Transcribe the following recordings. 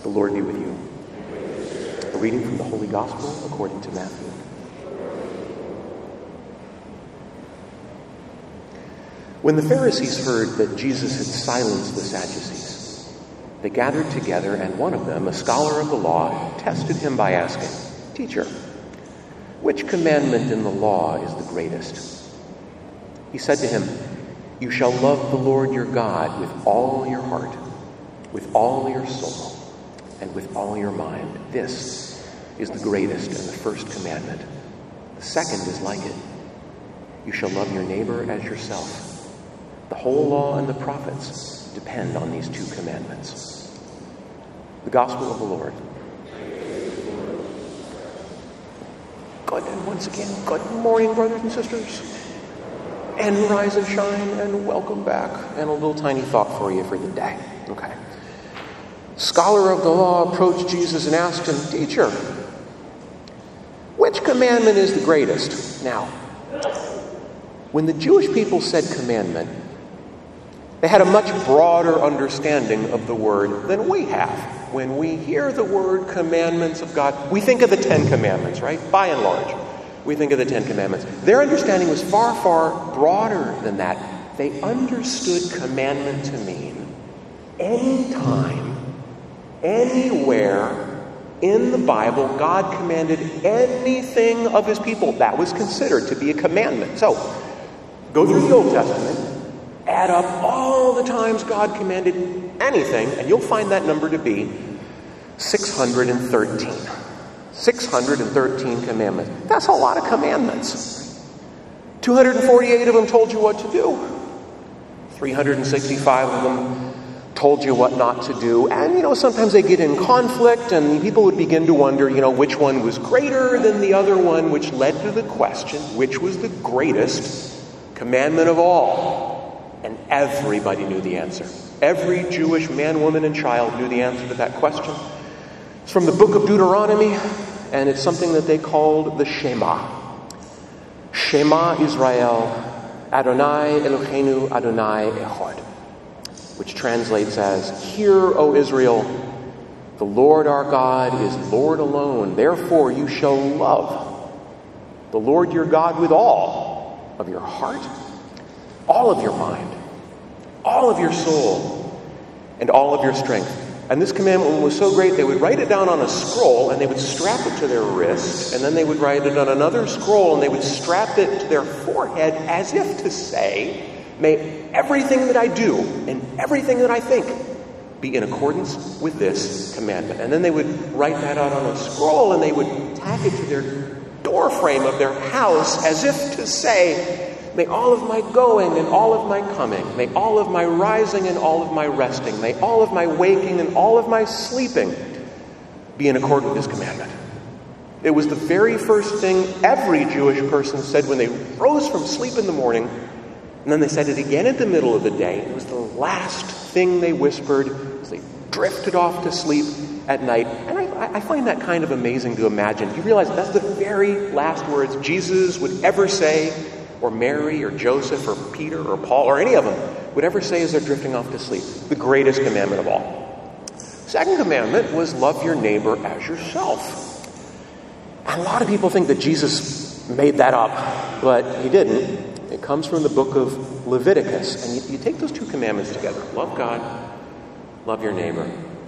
The Lord be with you. A reading from the Holy Gospel according to Matthew. When the Pharisees heard that Jesus had silenced the Sadducees, they gathered together, and one of them, a scholar of the law, tested him by asking, "Teacher, which commandment in the law is the greatest?" He said to him, "You shall love the Lord your God with all your heart, with all your soul, and with all your mind. This is the greatest and the first commandment. The second is like it. You shall love your neighbor as yourself. The whole law and the prophets depend on these two commandments." The Gospel of the Lord. Good, and once again, good morning, brothers and sisters. And rise and shine, and welcome back. And a little tiny thought for you for the day. Okay. Scholar of the law approached Jesus and asked him, "Teacher, which commandment is the greatest?" Now, when the Jewish people said commandment, they had a much broader understanding of the word than we have. When we hear the word commandments of God, we think of the Ten Commandments, right? By and large, we think of the Ten Commandments. Their understanding was far, far broader than that. They understood commandment to mean anytime, anywhere in the Bible, God commanded anything of his people. That was considered to be a commandment. So, go through the Old Testament, add up all the times God commanded anything, and you'll find that number to be 613. 613 commandments. That's a lot of commandments. 248 of them told you what to do. 365 of them told you what not to do. And, sometimes they get in conflict, and people would begin to wonder, which one was greater than the other one, which led to the question, which was the greatest commandment of all? And everybody knew the answer. Every Jewish man, woman, and child knew the answer to that question. It's from the book of Deuteronomy, and it's something that they called the Shema. Shema Israel, Adonai Eloheinu Adonai Echad, which translates as, "Hear, O Israel, the Lord our God is Lord alone. Therefore you shall love the Lord your God with all of your heart, all of your mind, all of your soul, and all of your strength." And this commandment was so great, they would write it down on a scroll, and they would strap it to their wrist, and then they would write it on another scroll, and they would strap it to their forehead as if to say, "May everything that I do and everything that I think be in accordance with this commandment." And then they would write that out on a scroll, and they would tack it to their door frame of their house as if to say, "May all of my going and all of my coming, may all of my rising and all of my resting, may all of my waking and all of my sleeping be in accord with this commandment." It was the very first thing every Jewish person said when they rose from sleep in the morning, and then they said it again at the middle of the day. It was the last thing they whispered as they drifted off to sleep at night. And I find that kind of amazing to imagine. You realize that's the very last words Jesus would ever say, or Mary, or Joseph, or Peter, or Paul, or any of them would ever say as they're drifting off to sleep. The greatest commandment of all. Second commandment was love your neighbor as yourself. And a lot of people think that Jesus made that up, but he didn't. It comes from the book of Leviticus. And you take those two commandments together. Love God, love your neighbor.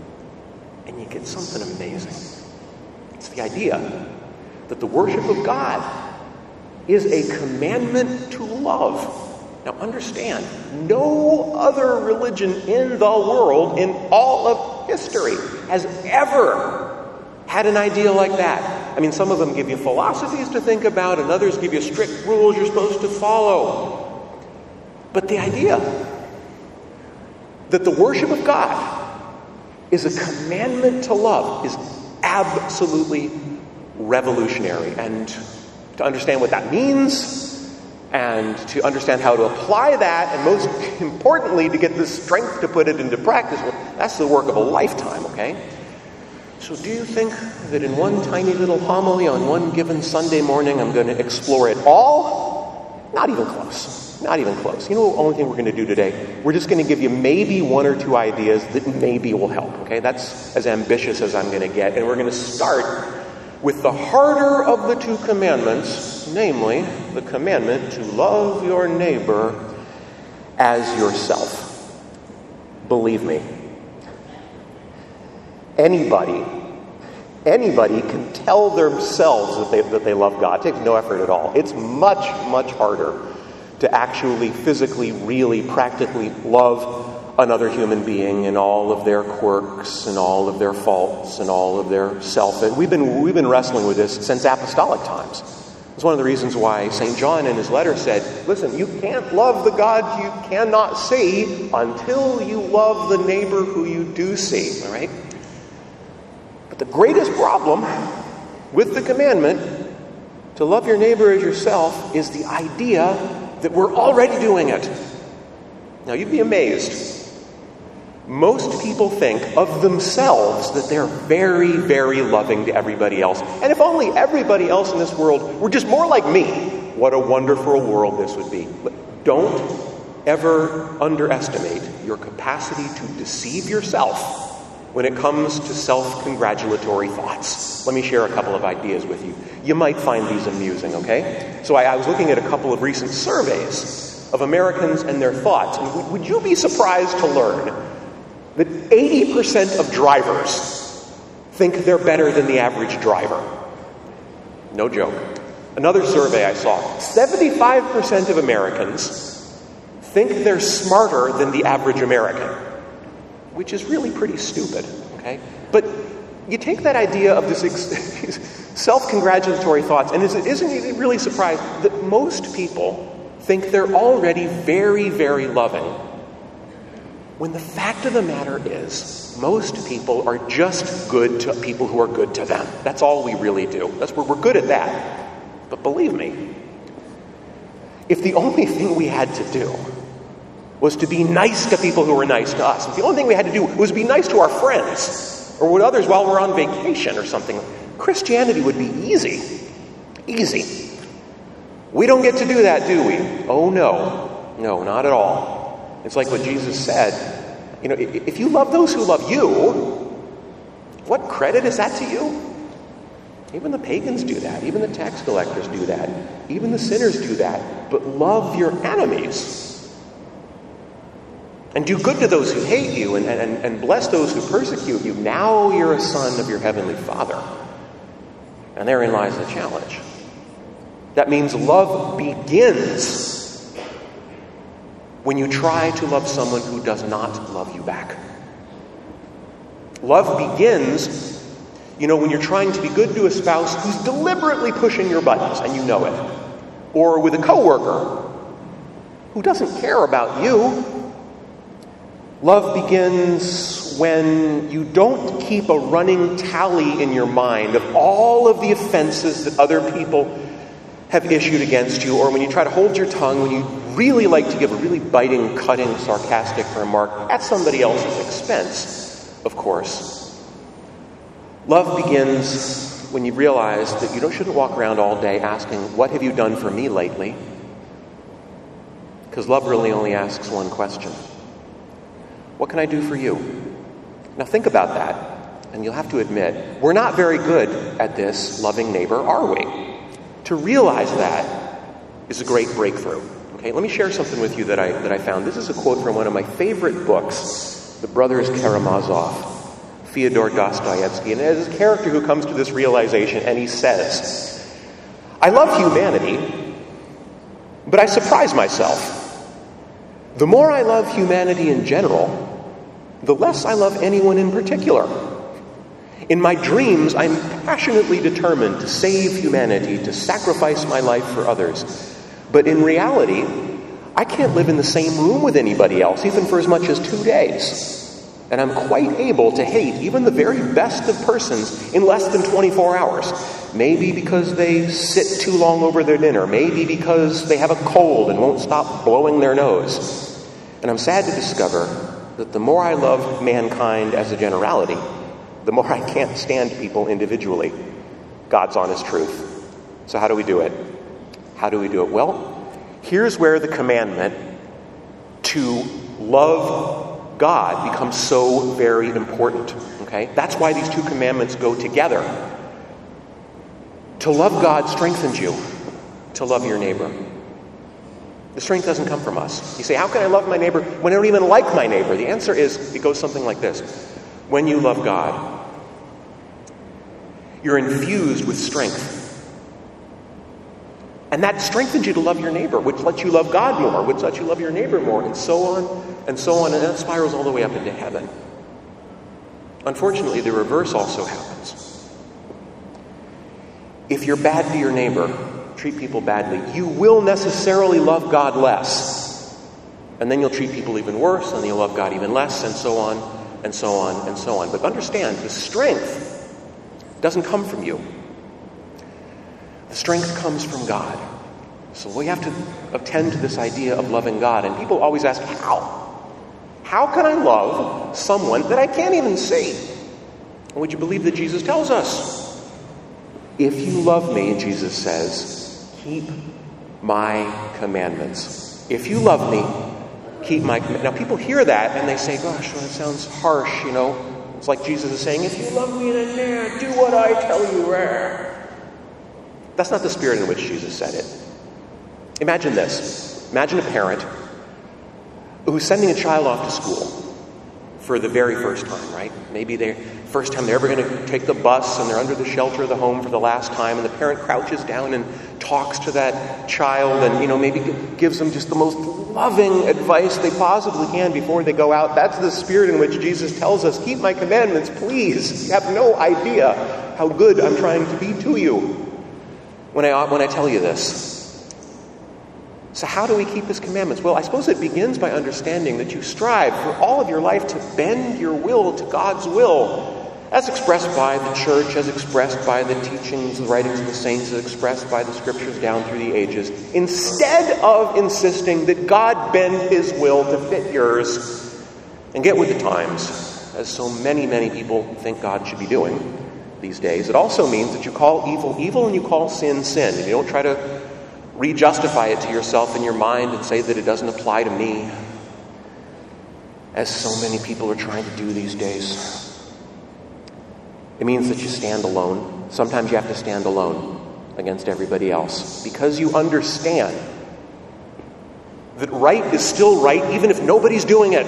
And you get something amazing. It's the idea that the worship of God is a commandment to love. Now understand, no other religion in the world, in all of history, has ever had an idea like that. I mean, some of them give you philosophies to think about, and others give you strict rules you're supposed to follow. But the idea that the worship of God is a commandment to love is absolutely revolutionary. And to understand what that means, and to understand how to apply that, and most importantly, to get the strength to put it into practice, well, that's the work of a lifetime, okay? So do you think that in one tiny little homily on one given Sunday morning, I'm going to explore it all? Not even close. Not even close. You know the only thing we're going to do today? We're just going to give you maybe one or two ideas that maybe will help, okay? That's as ambitious as I'm going to get. And we're going to start with the harder of the two commandments, namely the commandment to love your neighbor as yourself. Believe me, anybody can tell themselves that they love God. It takes no effort at all. It's much, much harder to actually, physically, really, practically love another human being and all of their quirks and all of their faults and all of their self. And we've been wrestling with this since apostolic times. It's one of the reasons why St. John in his letter said, listen, you can't love the God you cannot see until you love the neighbor who you do see, all right? But the greatest problem with the commandment to love your neighbor as yourself is the idea that we're already doing it. Now, you'd be amazed. Most people think of themselves that they're very, very loving to everybody else. And if only everybody else in this world were just more like me, what a wonderful world this would be. But don't ever underestimate your capacity to deceive yourself when it comes to self-congratulatory thoughts. Let me share a couple of ideas with you. You might find these amusing, okay? So I was looking at a couple of recent surveys of Americans and their thoughts. And would you be surprised to learn that 80% of drivers think they're better than the average driver? No joke. Another survey I saw, 75% of Americans think they're smarter than the average American, which is really pretty stupid, okay? But you take that idea of these self-congratulatory thoughts, and isn't it really surprised that most people think they're already very, very loving, when the fact of the matter is most people are just good to people who are good to them. That's all we really do. We're good at that. But believe me, if the only thing we had to do was to be nice to people who were nice to us, if the only thing we had to do was be nice to our friends or with others while we're on vacation or something, Christianity would be easy. Easy. We don't get to do that, do we? Oh, no. No, not at all. It's like what Jesus said. You know, if you love those who love you, what credit is that to you? Even the pagans do that. Even the tax collectors do that. Even the sinners do that. But love your enemies. And do good to those who hate you and bless those who persecute you. Now you're a son of your heavenly Father. And therein lies the challenge. That means love begins when you try to love someone who does not love you back. Love begins, when you're trying to be good to a spouse who's deliberately pushing your buttons and you know it. Or with a coworker who doesn't care about you. Love begins when you don't keep a running tally in your mind of all of the offenses that other people have issued against you, or when you try to hold your tongue, when you really like to give a really biting, cutting, sarcastic remark at somebody else's expense, of course. Love begins when you realize that you shouldn't walk around all day asking, what have you done for me lately? Because love really only asks one question. What can I do for you? Now think about that, and you'll have to admit, we're not very good at this loving neighbor, are we? To realize that is a great breakthrough. Okay, let me share something with you that I found. This is a quote from one of my favorite books, The Brothers Karamazov, Fyodor Dostoevsky, and it is a character who comes to this realization, and he says, I love humanity, but I surprise myself. The more I love humanity in general, the less I love anyone in particular. In my dreams, I'm passionately determined to save humanity, to sacrifice my life for others. But in reality, I can't live in the same room with anybody else, even for as much as 2 days. And I'm quite able to hate even the very best of persons in less than 24 hours. Maybe because they sit too long over their dinner. Maybe because they have a cold and won't stop blowing their nose. And I'm sad to discover that the more I love mankind as a generality, the more I can't stand people individually. God's honest truth. So how do we do it? How do we do it? Well, Here's where the commandment to love God becomes so very important. Okay? That's why these two commandments go together. To love God strengthens you to love your neighbor. The strength doesn't come from us. You say, how can I love my neighbor when I don't even like my neighbor? The answer is, it goes something like this. When you love God, you're infused with strength. And that strengthens you to love your neighbor, which lets you love God more, which lets you love your neighbor more, and so on, and so on, and that spirals all the way up into heaven. Unfortunately, the reverse also happens. If you're bad to your neighbor, treat people badly, you will necessarily love God less. And then you'll treat people even worse, and you'll love God even less, and so on, and so on, and so on. But understand, the strength doesn't come from you. The strength comes from God. So we have to attend to this idea of loving God. And people always ask, how? How can I love someone that I can't even see? And would you believe that Jesus tells us? If you love me, Jesus says, keep my commandments. If you love me, keep my commandments. Now people hear that and they say, gosh, well, that sounds harsh, It's like Jesus is saying, if you love me, then do what I tell you. That's not the spirit in which Jesus said it. Imagine this. Imagine a parent who's sending a child off to school for the very first time, right? Maybe the first time they're ever going to take the bus and they're under the shelter of the home for the last time, and the parent crouches down and talks to that child and, maybe gives them just the most loving advice they possibly can before they go out. That's the spirit in which Jesus tells us, keep my commandments, please. You have no idea how good I'm trying to be to you when I tell you this. So how do we keep his commandments? Well, I suppose it begins by understanding that you strive for all of your life to bend your will to God's will, as expressed by the church, as expressed by the teachings, the writings of the saints, as expressed by the scriptures down through the ages, instead of insisting that God bend his will to fit yours and get with the times, as so many, many people think God should be doing these days. It also means that you call evil evil and you call sin sin, and you don't try to re-justify it to yourself in your mind and say that it doesn't apply to me, as so many people are trying to do these days. It means that you stand alone. Sometimes you have to stand alone against everybody else, because you understand that right is still right even if nobody's doing it.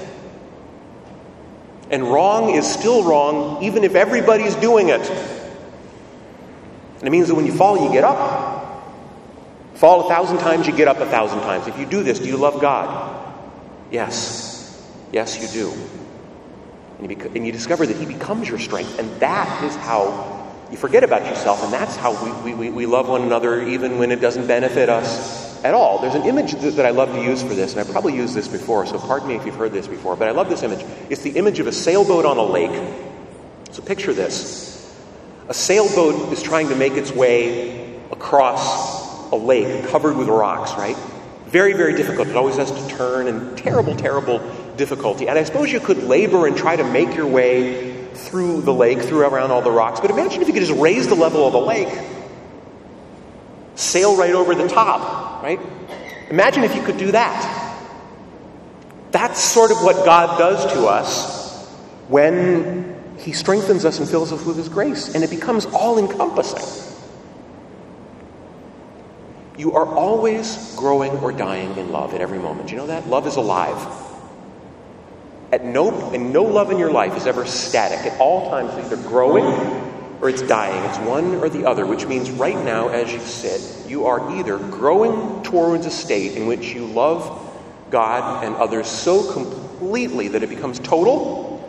And wrong is still wrong even if everybody's doing it. And it means that when you fall, you get up. Fall 1,000 times, you get up 1,000 times. If you do this, do you love God? Yes. Yes, you do. And you discover that he becomes your strength. And that is how you forget about yourself. And that's how we love one another even when it doesn't benefit us at all. There's an image that I love to use for this. And I've probably used this before, so pardon me if you've heard this before. But I love this image. It's the image of a sailboat on a lake. So picture this. A sailboat is trying to make its way across a lake covered with rocks, right? Very, very difficult. It always has to turn, and terrible, terrible difficulty. And I suppose you could labor and try to make your way through the lake, through around all the rocks. But imagine if you could just raise the level of the lake, sail right over the top, right? Imagine if you could do that. That's sort of what God does to us when he strengthens us and fills us with his grace, and it becomes all-encompassing. You are always growing or dying in love at every moment. You know that? Love is alive. And no love in your life is ever static. At all times, it's either growing or it's dying. It's one or the other, which means right now, as you sit, you are either growing towards a state in which you love God and others so completely that it becomes total,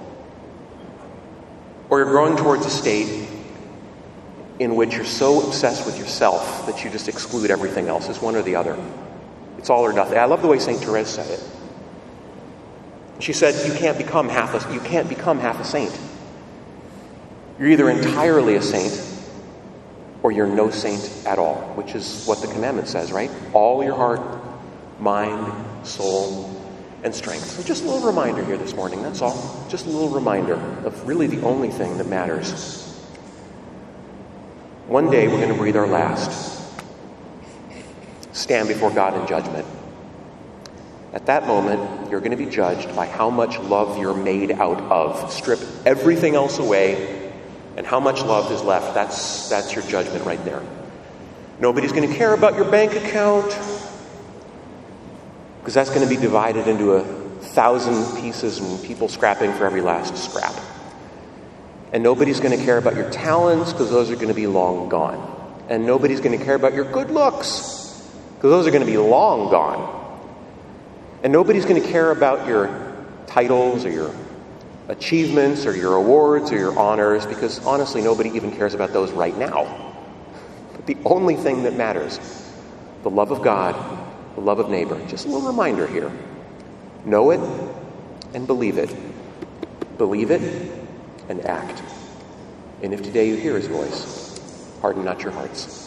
or you're growing towards a state in which you're so obsessed with yourself that you just exclude everything else. It's one or the other. It's all or nothing. I love the way St. Therese said it. She said, you can't become half a saint. You're either entirely a saint or you're no saint at all, which is what the commandment says, right? All your heart, mind, soul, and strength. So just a little reminder here this morning, that's all. Just a little reminder of really the only thing that matters. One day we're going to breathe our last. stand before God in judgment. At that moment, you're going to be judged by how much love you're made out of. Strip everything else away, and how much love is left. That's your judgment right there. Nobody's going to care about your bank account, because that's going to be divided into 1,000 pieces and people scrapping for every last scrap. And nobody's going to care about your talents, because those are going to be long gone. And nobody's going to care about your good looks, because those are going to be long gone. And nobody's going to care about your titles or your achievements or your awards or your honors, because honestly, nobody even cares about those right now. But the only thing that matters, the love of God, the love of neighbor. Just a little reminder here. Know it and believe it. Believe it and act. And if today you hear his voice, harden not your hearts.